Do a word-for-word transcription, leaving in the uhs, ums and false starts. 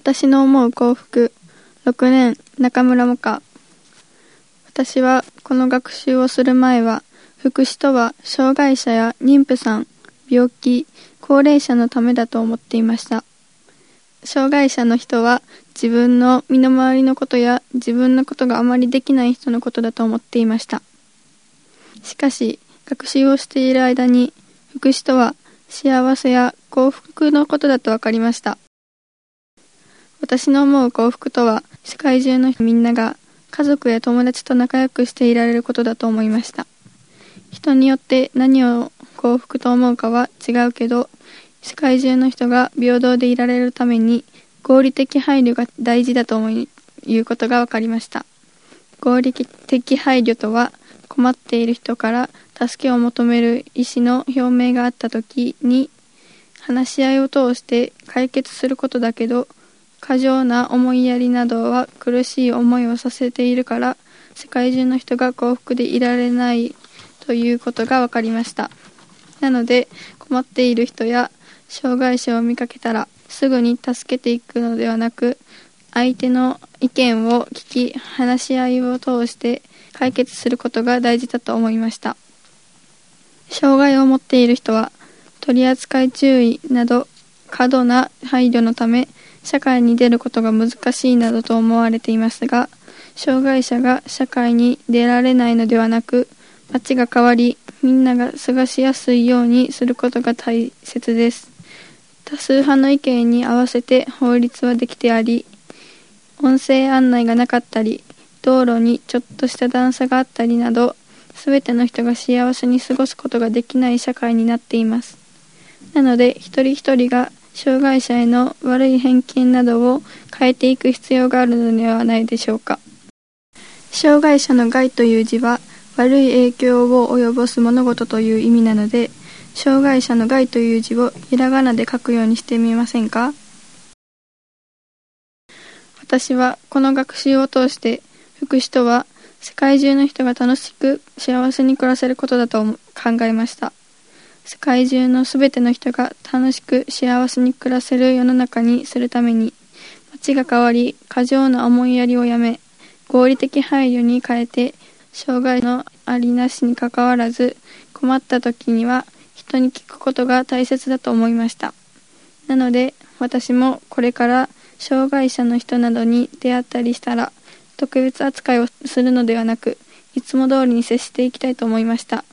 私の思う幸福。ろくねん、中村もか。私はこの学習をする前は、福祉とは障害者や妊婦さん、病気、高齢者のためだと思っていました。障害者の人は自分の身の回りのことや自分のことがあまりできない人のことだと思っていました。しかし、学習をしている間に、福祉とは幸せや幸福のことだと分かりました。私の思う幸福とは、世界中の人みんなが家族や友達と仲良くしていられることだと思いました。人によって何を幸福と思うかは違うけど、世界中の人が平等でいられるために合理的配慮が大事だということが分かりました。合理的配慮とは、困っている人から助けを求める意思の表明があったときに、話し合いを通して解決することだけど、過剰な思いやりなどは苦しい思いをさせているから、世界中の人が幸福でいられないということが分かりました。なので、困っている人や障害者を見かけたら、すぐに助けていくのではなく、相手の意見を聞き、話し合いを通して解決することが大事だと思いました。障害を持っている人は、取扱注意など過度な配慮のため、社会に出ることが難しいなどと思われていますが、障害者が社会に出られないのではなく、街が変わり、みんなが過ごしやすいようにすることが大切です。多数派の意見に合わせて法律はできてあり、音声案内がなかったり、道路にちょっとした段差があったりなど、すべての人が幸せに過ごすことができない社会になっています。なので、一人一人が障害者への悪い偏見などを変えていく必要があるのではないでしょうか。障害者の害という字は、悪い影響を及ぼす物事という意味なので、障害者の害という字をひらがなで書くようにしてみませんか？私はこの学習を通して、福祉とは世界中の人が楽しく幸せに暮らせることだと考えました。世界中のすべての人が楽しく幸せに暮らせる世の中にするために、街が変わり、過剰な思いやりをやめ、合理的配慮に変えて、障害のありなしにかかわらず、困った時には人に聞くことが大切だと思いました。なので、私もこれから障害者の人などに出会ったりしたら、特別扱いをするのではなく、いつも通りに接していきたいと思いました。